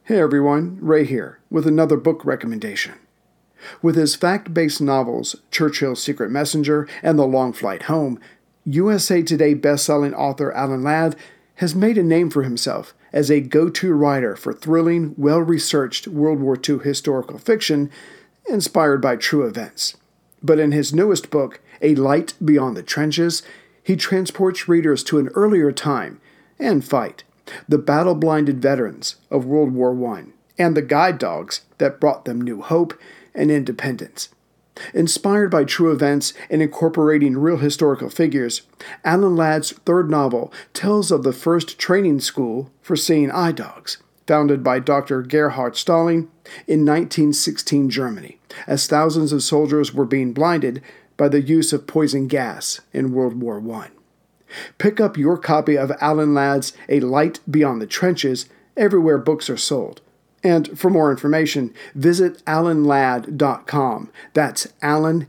Hey everyone, Ray here, with another book recommendation. With his fact-based novels, Churchill's Secret Messenger and The Long Flight Home, USA Today best-selling author Alan Ladd has made a name for himself as a go-to writer for thrilling, well-researched World War II historical fiction inspired by true events. But in his newest book, A Light Beyond the Trenches, he transports readers to an earlier time and fight, the battle-blinded veterans of World War I, and the guide dogs that brought them new hope and independence. Inspired by true events and incorporating real historical figures, Alan Ladd's third novel tells of the first training school for seeing eye dogs, founded by Dr. Gerhard Stalling in 1916 Germany, as thousands of soldiers were being blinded by the use of poison gas in World War I. Pick up your copy of Alan Ladd's A Light Beyond the Trenches everywhere books are sold. And for more information, visit alanladd.com. That's Alan,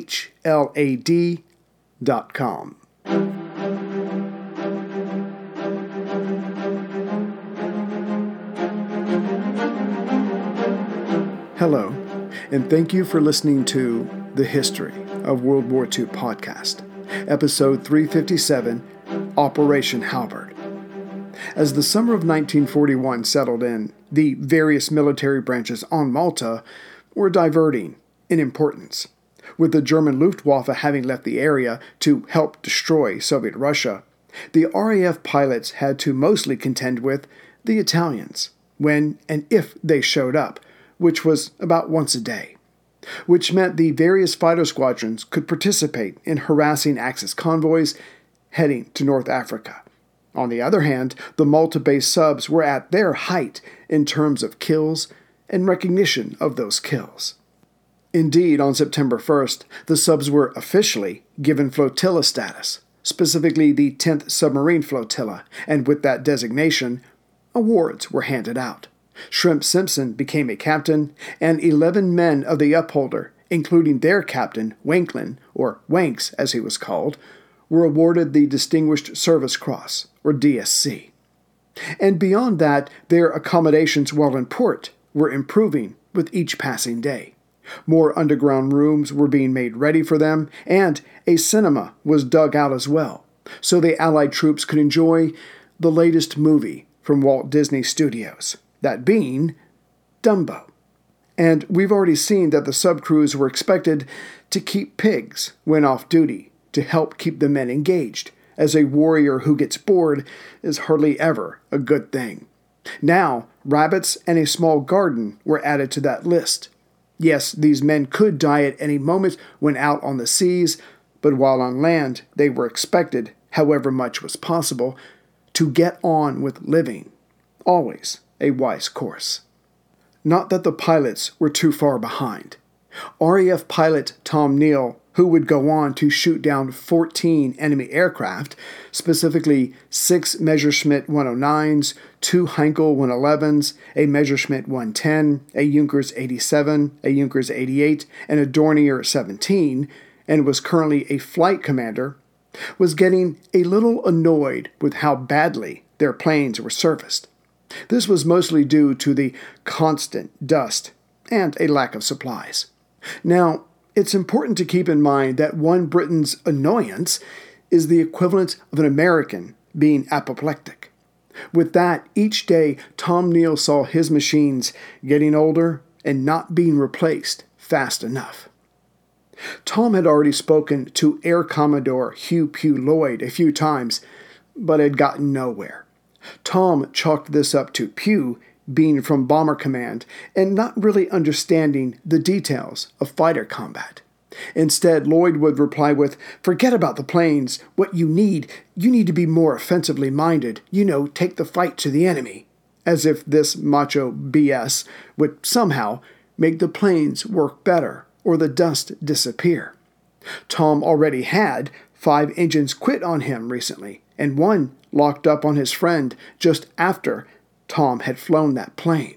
HLAD.com. Hello, and thank you for listening to The History of World War II podcast. Episode 357, Operation Halberd. As the summer of 1941 settled in, the various military branches on Malta were diverting in importance, with the German Luftwaffe having left the area to help destroy Soviet Russia. The RAF pilots had to mostly contend with the Italians, when and if they showed up, which was about once a day, which meant the various fighter squadrons could participate in harassing Axis convoys heading to North Africa. On the other hand, the Malta-based subs were at their height in terms of kills and recognition of those kills. Indeed, on September 1st, the subs were officially given flotilla status, specifically the 10th Submarine Flotilla, and with that designation, awards were handed out. Shrimp Simpson became a captain, and 11 men of the Upholder, including their captain, Wanklin, or Wanks as he was called, were awarded the Distinguished Service Cross, or DSC. And beyond that, their accommodations while in port were improving with each passing day. More underground rooms were being made ready for them, and a cinema was dug out as well, so the Allied troops could enjoy the latest movie from Walt Disney Studios, that being Dumbo. And we've already seen that the subcrews were expected to keep pigs when off duty to help keep the men engaged, as a warrior who gets bored is hardly ever a good thing. Now, rabbits and a small garden were added to that list. Yes, these men could die at any moment when out on the seas, but while on land, they were expected, however much was possible, to get on with living. Always a wise course. Not that the pilots were too far behind. RAF pilot Tom Neal, who would go on to shoot down 14 enemy aircraft, specifically 6 Messerschmitt 109s, 2 Heinkel 111s, a Messerschmitt 110, a Junkers 87, a Junkers 88, and a Dornier 17, and was currently a flight commander, was getting a little annoyed with how badly their planes were serviced. This was mostly due to the constant dust and a lack of supplies. Now, it's important to keep in mind that one Briton's annoyance is the equivalent of an American being apoplectic. With that, each day, Tom Neal saw his machines getting older and not being replaced fast enough. Tom had already spoken to Air Commodore Hugh Pugh Lloyd a few times, but had gotten nowhere. Tom chalked this up to Pugh being from Bomber Command and not really understanding the details of fighter combat. Instead, Lloyd would reply with, "Forget about the planes. What you need to be more offensively minded. Take the fight to the enemy." As if this macho BS would somehow make the planes work better or the dust disappear. Tom already had 5 engines quit on him recently, and one locked up on his friend just after Tom had flown that plane.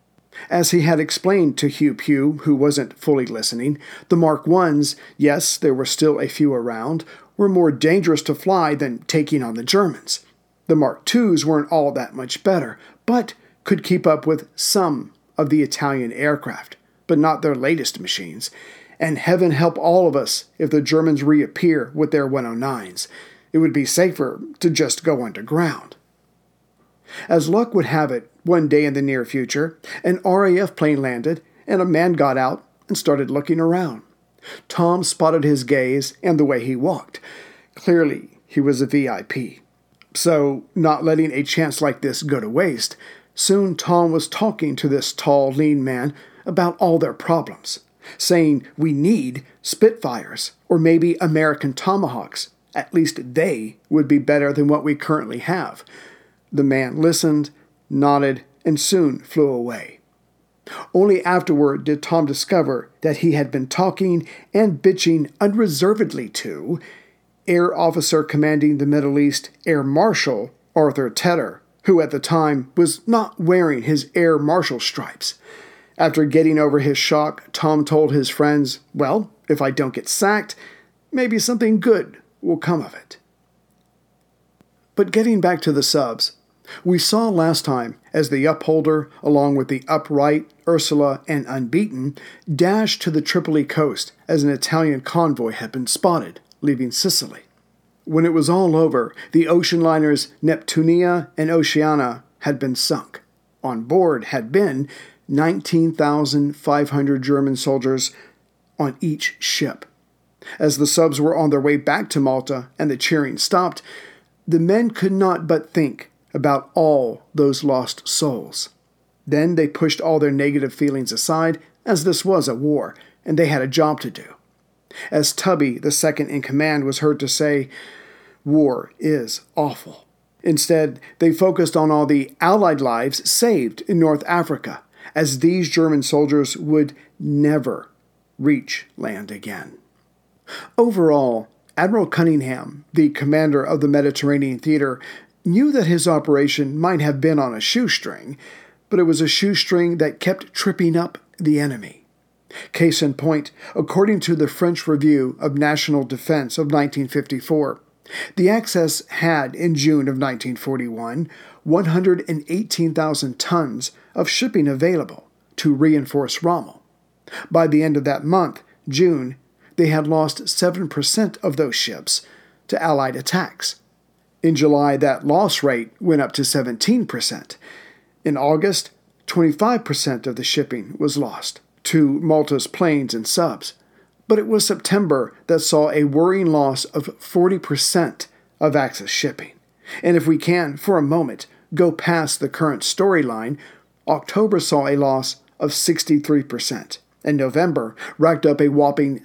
As he had explained to Hugh Pugh, who wasn't fully listening, the Mark I's, yes, there were still a few around, were more dangerous to fly than taking on the Germans. The Mark IIs weren't all that much better, but could keep up with some of the Italian aircraft, but not their latest machines. And heaven help all of us if the Germans reappear with their 109s. It would be safer to just go underground. As luck would have it, one day in the near future, an RAF plane landed, and a man got out and started looking around. Tom spotted his gaze and the way he walked. Clearly, he was a VIP. So, not letting a chance like this go to waste, soon Tom was talking to this tall, lean man about all their problems, saying we need Spitfires or maybe American Tomahawks. At least they would be better than what we currently have. The man listened, nodded, and soon flew away. Only afterward did Tom discover that he had been talking and bitching unreservedly to Air Officer Commanding the Middle East Air Marshal Arthur Tedder, who at the time was not wearing his Air Marshal stripes. After getting over his shock, Tom told his friends, well, if I don't get sacked, maybe something good will come of it. But getting back to the subs, we saw last time as the Upholder, along with the Upright, Ursula, and Unbeaten, dashed to the Tripoli coast as an Italian convoy had been spotted, leaving Sicily. When it was all over, the ocean liners Neptunia and Oceana had been sunk. On board had been 19,500 German soldiers on each ship. As the subs were on their way back to Malta and the cheering stopped, the men could not but think about all those lost souls. Then they pushed all their negative feelings aside, as this was a war, and they had a job to do. As Tubby, the second in command, was heard to say, war is awful. Instead, they focused on all the Allied lives saved in North Africa, as these German soldiers would never reach land again. Overall, Admiral Cunningham, the commander of the Mediterranean Theater, knew that his operation might have been on a shoestring, but it was a shoestring that kept tripping up the enemy. Case in point, according to the French Review of National Defense of 1954, the Axis had, in June of 1941, 118,000 tons of shipping available to reinforce Rommel. By the end of that month, June, they had lost 7% of those ships to Allied attacks. In July, that loss rate went up to 17%. In August, 25% of the shipping was lost to Malta's planes and subs. But it was September that saw a worrying loss of 40% of Axis shipping. And if we can, for a moment, go past the current storyline, October saw a loss of 63%, and November racked up a whopping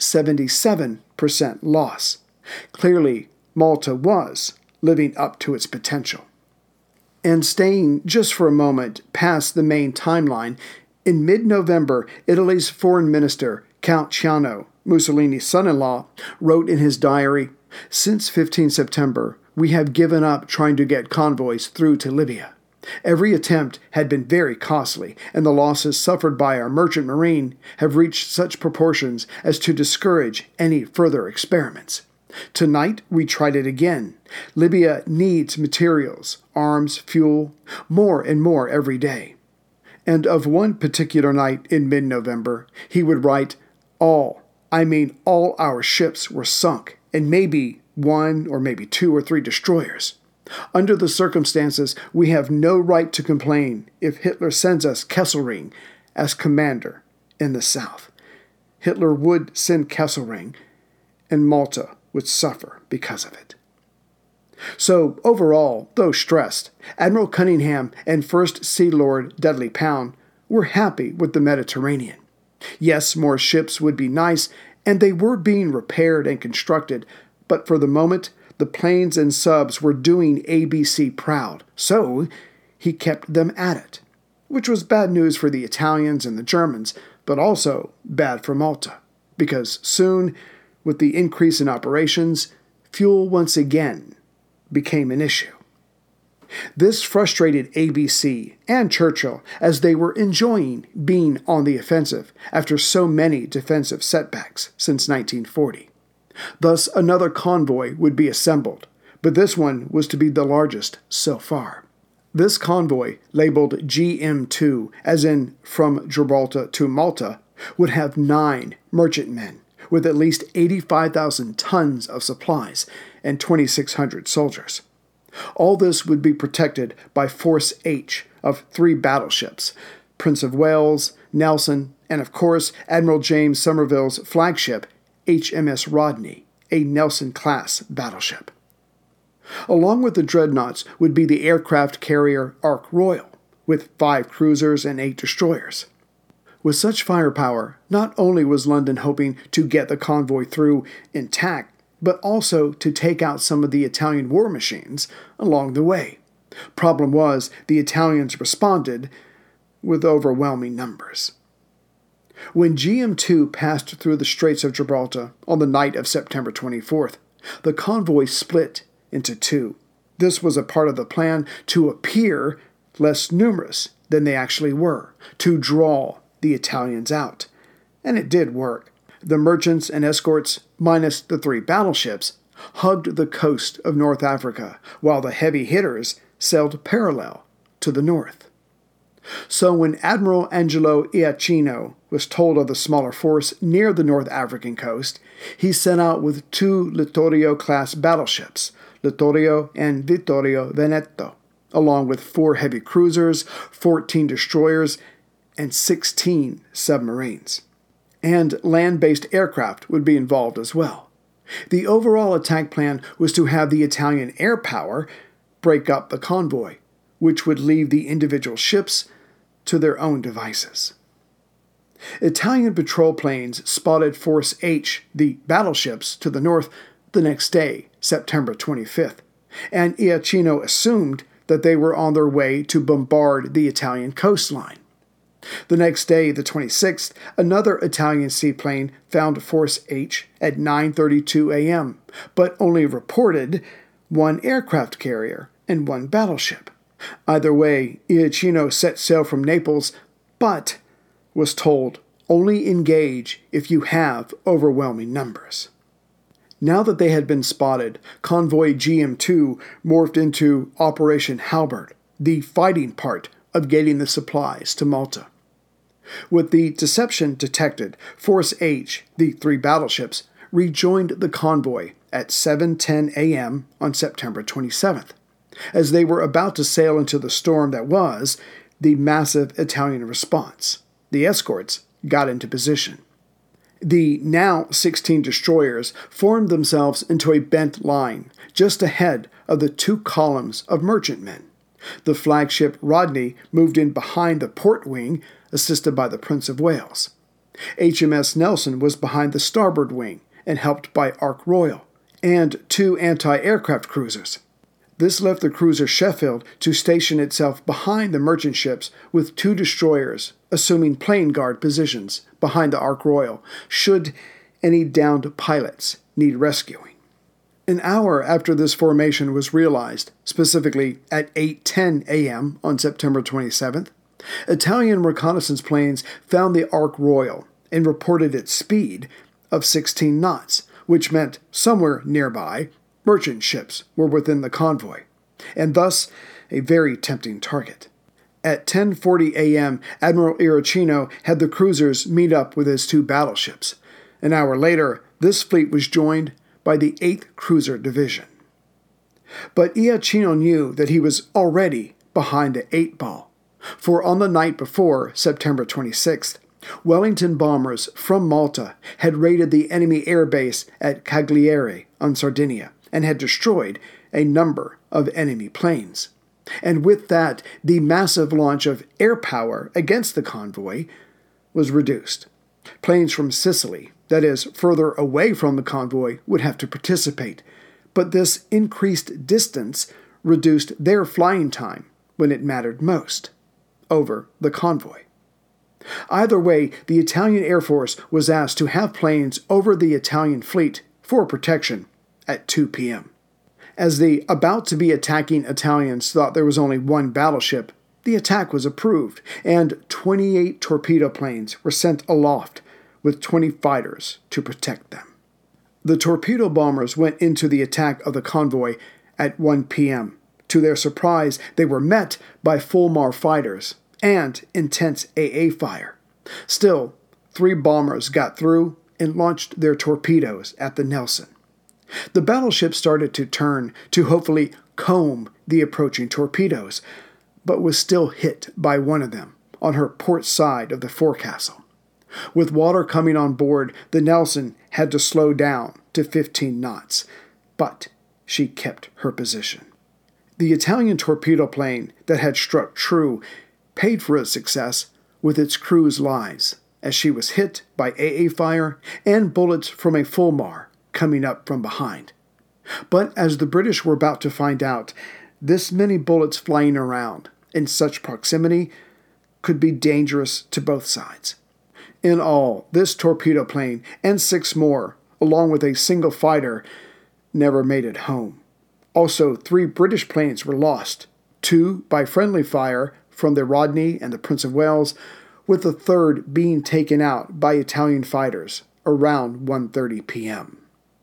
77% loss. Clearly, Malta was living up to its potential. And staying just for a moment past the main timeline, in mid-November, Italy's foreign minister, Count Ciano, Mussolini's son-in-law, wrote in his diary, "Since 15 September, we have given up trying to get convoys through to Libya. Every attempt had been very costly, and the losses suffered by our merchant marine have reached such proportions as to discourage any further experiments. Tonight we tried it again. Libya needs materials, arms, fuel, more and more every day." And of one particular night in mid-November, he would write, all our ships were sunk, and maybe one or maybe 2 or 3 destroyers. Under the circumstances, we have no right to complain if Hitler sends us Kesselring as commander in the south. Hitler would send Kesselring, and Malta would suffer because of it. So, overall, though stressed, Admiral Cunningham and First Sea Lord Dudley Pound were happy with the Mediterranean. Yes, more ships would be nice, and they were being repaired and constructed, but for the moment, the planes and subs were doing ABC proud, so he kept them at it, which was bad news for the Italians and the Germans, but also bad for Malta, because soon, with the increase in operations, fuel once again became an issue. This frustrated ABC and Churchill as they were enjoying being on the offensive after so many defensive setbacks since 1940. Thus, another convoy would be assembled, but this one was to be the largest so far. This convoy, labeled GM2, as in from Gibraltar to Malta, would have 9 merchantmen with at least 85,000 tons of supplies and 2,600 soldiers. All this would be protected by Force H of 3 battleships, Prince of Wales, Nelson, and of course Admiral James Somerville's flagship, HMS Rodney, a Nelson-class battleship. Along with the dreadnoughts would be the aircraft carrier Ark Royal, with 5 cruisers and 8 destroyers. With such firepower, not only was London hoping to get the convoy through intact, but also to take out some of the Italian war machines along the way. Problem was, the Italians responded with overwhelming numbers. When GM2 passed through the Straits of Gibraltar on the night of September 24th, the convoy split into 2. This was a part of the plan to appear less numerous than they actually were, to draw the Italians out. And it did work. The merchants and escorts, minus the 3 battleships, hugged the coast of North Africa, while the heavy hitters sailed parallel to the north. So when Admiral Angelo Iachino was told of the smaller force near the North African coast, he set out with 2 Littorio-class battleships, Littorio and Vittorio Veneto, along with 4 heavy cruisers, 14 destroyers, and 16 submarines. And land-based aircraft would be involved as well. The overall attack plan was to have the Italian air power break up the convoy, which would leave the individual ships to their own devices. Italian patrol planes spotted Force H, the battleships, to the north the next day, September 25th, and Iachino assumed that they were on their way to bombard the Italian coastline. The next day, the 26th, another Italian seaplane found Force H at 9:32 a.m., but only reported 1 aircraft carrier and 1 battleship. Either way, Iachino set sail from Naples, but was told, only engage if you have overwhelming numbers. Now that they had been spotted, Convoy GM2 morphed into Operation Halberd, the fighting part of getting the supplies to Malta. With the deception detected, Force H, the 3 battleships, rejoined the convoy at 7:10 a.m. on September 27th. As they were about to sail into the storm that was the massive Italian response, the escorts got into position. The now 16 destroyers formed themselves into a bent line just ahead of the 2 columns of merchantmen. The flagship Rodney moved in behind the port wing, assisted by the Prince of Wales. HMS Nelson was behind the starboard wing and helped by Ark Royal, and 2 anti-aircraft cruisers. This left the cruiser Sheffield to station itself behind the merchant ships with 2 destroyers, assuming plane guard positions behind the Ark Royal, should any downed pilots need rescuing. An hour after this formation was realized, specifically at 8:10 a.m. on September 27th, Italian reconnaissance planes found the Ark Royal and reported its speed of 16 knots, which meant somewhere nearby, merchant ships were within the convoy, and thus a very tempting target. At 10:40 a.m., Admiral Iachino had the cruisers meet up with his 2 battleships. An hour later, this fleet was joined by the 8th Cruiser Division. But Iachino knew that he was already behind the 8 ball, for on the night before, September 26th, Wellington bombers from Malta had raided the enemy air base at Cagliari on Sardinia and had destroyed a number of enemy planes. And with that, the massive launch of air power against the convoy was reduced. Planes from Sicily, that is, further away from the convoy, would have to participate, but this increased distance reduced their flying time when it mattered most, over the convoy. Either way, the Italian Air Force was asked to have planes over the Italian fleet for protection at 2 p.m. As the about-to-be attacking Italians thought there was only 1 battleship, the attack was approved, and 28 torpedo planes were sent aloft with 20 fighters to protect them. The torpedo bombers went into the attack of the convoy at 1 p.m. To their surprise, they were met by Fulmar fighters and intense AA fire. Still, 3 bombers got through and launched their torpedoes at the Nelson. The battleship started to turn to hopefully comb the approaching torpedoes, but was still hit by one of them on her port side of the forecastle. With water coming on board, the Nelson had to slow down to 15 knots, but she kept her position. The Italian torpedo plane that had struck true paid for its success with its crew's lives, as she was hit by AA fire and bullets from a Fulmar coming up from behind. But as the British were about to find out, this many bullets flying around in such proximity could be dangerous to both sides. In all, this torpedo plane and 6 more, along with a single fighter, never made it home. Also, 3 British planes were lost, 2 by friendly fire from the Rodney and the Prince of Wales, with the 3rd being taken out by Italian fighters around 1:30 p.m.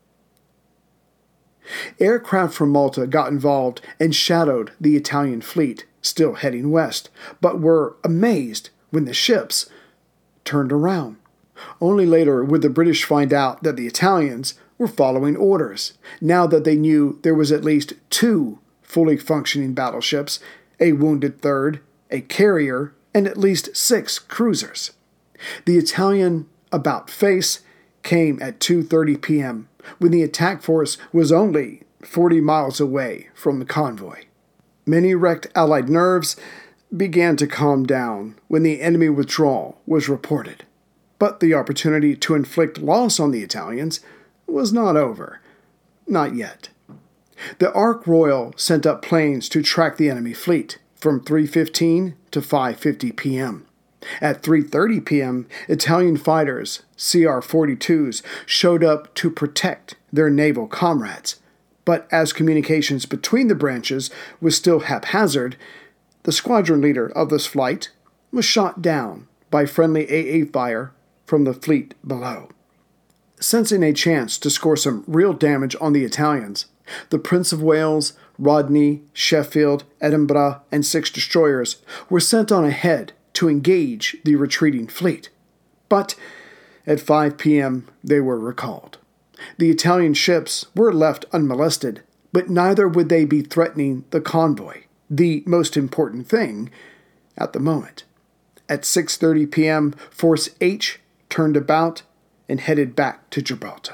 Aircraft from Malta got involved and shadowed the Italian fleet, still heading west, but were amazed when the ships turned around. Only later would the British find out that the Italians were following orders, now that they knew there was at least 2 fully functioning battleships, a wounded 3rd, a carrier, and at least 6 cruisers. The Italian about-face came at 2:30 p.m., when the attack force was only 40 miles away from the convoy. Many wrecked Allied nerves began to calm down when the enemy withdrawal was reported. But the opportunity to inflict loss on the Italians was not over. Not yet. The Ark Royal sent up planes to track the enemy fleet from 3:15 to 5:50 p.m. At 3:30 p.m., Italian fighters, CR-42s, showed up to protect their naval comrades. But as communications between the branches was still haphazard, the squadron leader of this flight was shot down by friendly AA fire from the fleet below. Sensing a chance to score some real damage on the Italians, the Prince of Wales, Rodney, Sheffield, Edinburgh, and 6 destroyers were sent on ahead to engage the retreating fleet. But at 5 p.m., they were recalled. The Italian ships were left unmolested, but neither would they be threatening the convoy, the most important thing at the moment. At 6:30 p.m., Force H turned about and headed back to Gibraltar.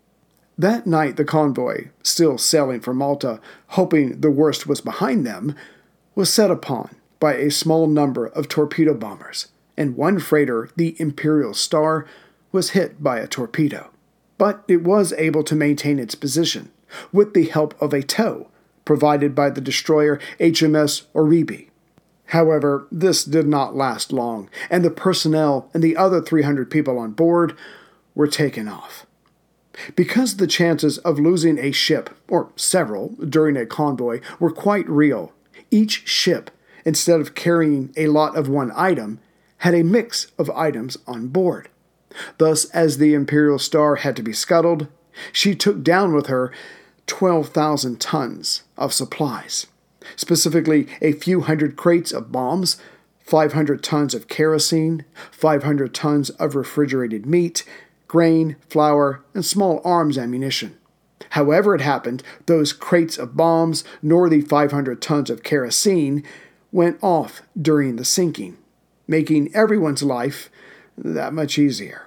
That night, the convoy, still sailing for Malta, hoping the worst was behind them, was set upon by a small number of torpedo bombers, and one freighter, the Imperial Star, was hit by a torpedo. But it was able to maintain its position, with the help of a tow provided by the destroyer HMS Oribe. However, this did not last long, and the personnel and the other 300 people on board were taken off. Because the chances of losing a ship, or several, during a convoy were quite real, each ship, instead of carrying a lot of one item, had a mix of items on board. Thus, as the Imperial Star had to be scuttled, she took down with her 12,000 tons of supplies, specifically a few hundred crates of bombs, 500 tons of kerosene, 500 tons of refrigerated meat, grain, flour, and small arms ammunition. However it happened, those crates of bombs, nor the 500 tons of kerosene, went off during the sinking, making everyone's life that much easier.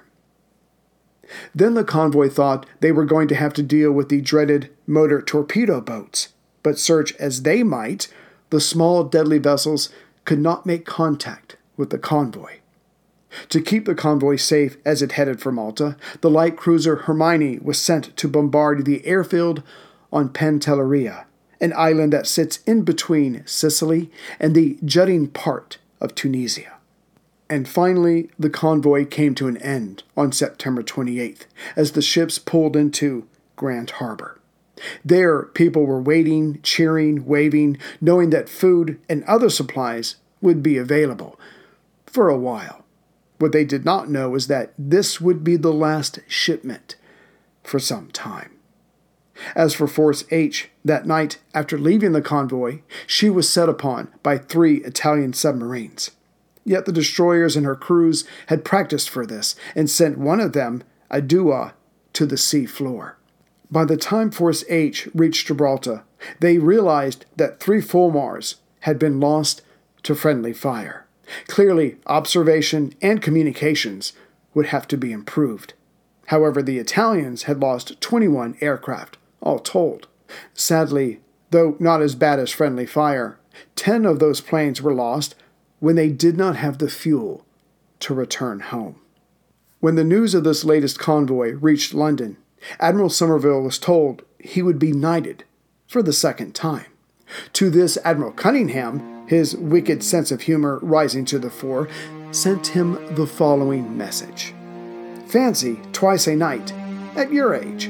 Then the convoy thought they were going to have to deal with the dreaded motor torpedo boats, but search as they might, the small deadly vessels could not make contact with the convoy. To keep the convoy safe as it headed for Malta, the light cruiser Hermione was sent to bombard the airfield on Pantelleria, an island that sits in between Sicily and the jutting part of Tunisia. And finally, the convoy came to an end on September 28th, as the ships pulled into Grand Harbor. There, people were waiting, cheering, waving, knowing that food and other supplies would be available for a while. What they did not know was that this would be the last shipment for some time. As for Force H, that night after leaving the convoy, she was set upon by 3 Italian submarines. Yet the destroyers and her crews had practiced for this and sent one of them, Adua, to the sea floor. By the time Force H reached Gibraltar, they realized that 3 Fulmars had been lost to friendly fire. Clearly, observation and communications would have to be improved. However, the Italians had lost 21 aircraft, all told. Sadly, though not as bad as friendly fire, 10 of those planes were lost when they did not have the fuel to return home. When the news of this latest convoy reached London, Admiral Somerville was told he would be knighted for the 2nd time. To this, Admiral Cunningham, his wicked sense of humor rising to the fore, sent him the following message. Fancy twice a night at your age.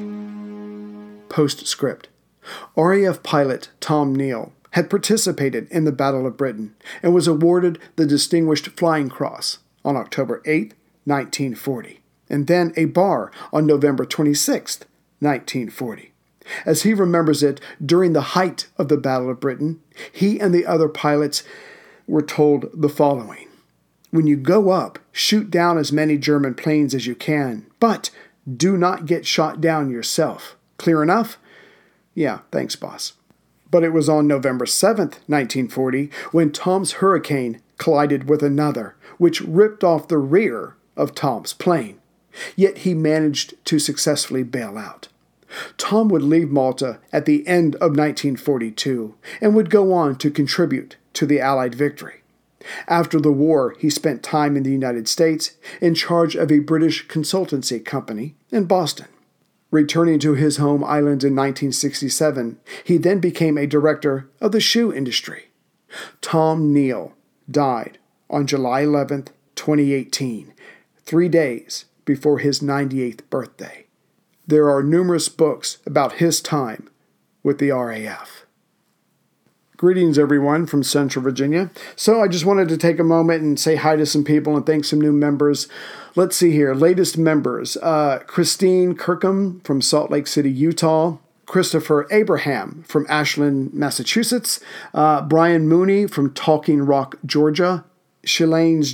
Postscript. RAF pilot Tom Neal had participated in the Battle of Britain and was awarded the Distinguished Flying Cross on October 8, 1940, and then a bar on November 26, 1940. As he remembers it, during the height of the Battle of Britain, he and the other pilots were told the following. When you go up, shoot down as many German planes as you can, but do not get shot down yourself. Clear enough? Yeah, thanks, boss. But it was on November 7th, 1940, when Tom's Hurricane collided with another, which ripped off the rear of Tom's plane. Yet he managed to successfully bail out. Tom would leave Malta at the end of 1942 and would go on to contribute to the Allied victory. After the war, he spent time in the United States in charge of a British consultancy company in Boston. Returning to his home island in 1967, he then became a director of the shoe industry. Tom Neal died on July 11, 2018, 3 days before his 98th birthday. There are numerous books about his time with the RAF. Greetings, everyone, from Central Virginia. So I just wanted to take a moment and say hi to some people and thank some new members. Let's see here. Latest members. Christine Kirkham from Salt Lake City, Utah. Christopher Abraham from Ashland, Massachusetts. Brian Mooney from Talking Rock, Georgia. Shalane's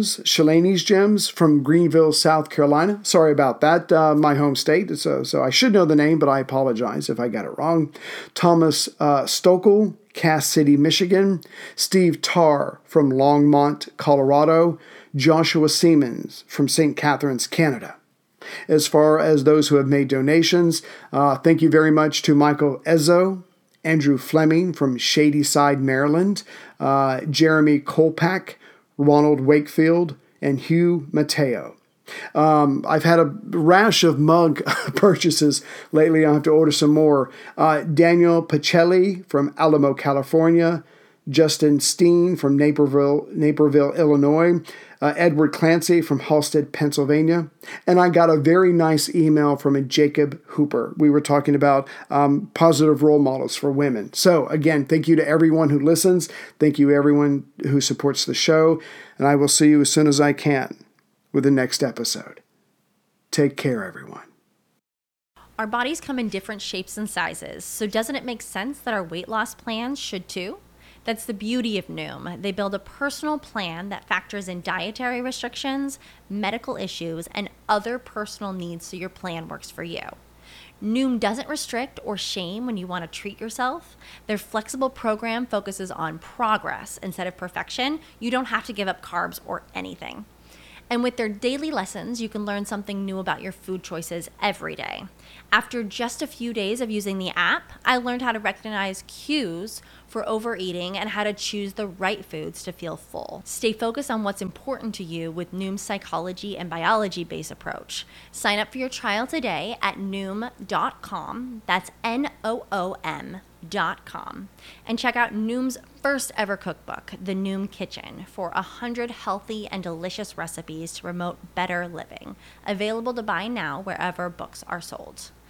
Gems from Greenville, South Carolina. Sorry about that, my home state. So I should know the name, but I apologize if I got it wrong. Thomas Stokel, Cass City, Michigan. Steve Tarr from Longmont, Colorado. Joshua Siemens from St. Catharines, Canada. As far as those who have made donations, thank you very much to Michael Ezzo, Andrew Fleming from Shadyside, Maryland, Jeremy Kolpak, Ronald Wakefield, and Hugh Mateo. I've had a rash of mug purchases lately. I'll have to order some more. Daniel Pacelli from Alamo, California. Justin Steen from Naperville, Illinois. Edward Clancy from Halstead, Pennsylvania. And I got a very nice email from a Jacob Hooper. We were talking about positive role models for women. So again, thank you to everyone who listens. Thank you everyone who supports the show. And I will see you as soon as I can with the next episode. Take care, everyone. Our bodies come in different shapes and sizes, so doesn't it make sense that our weight loss plans should too? That's the beauty of Noom. They build a personal plan that factors in dietary restrictions, medical issues, and other personal needs so your plan works for you. Noom doesn't restrict or shame when you want to treat yourself. Their flexible program focuses on progress instead of perfection. You don't have to give up carbs or anything. And with their daily lessons, you can learn something new about your food choices every day. After just a few days of using the app, I learned how to recognize cues for overeating and how to choose the right foods to feel full. Stay focused on what's important to you with Noom's psychology and biology-based approach. Sign up for your trial today at Noom.com. That's Noom.com. And check out Noom's first ever cookbook, The Noom Kitchen, for 100 healthy and delicious recipes to promote better living. Available to buy now wherever books are sold.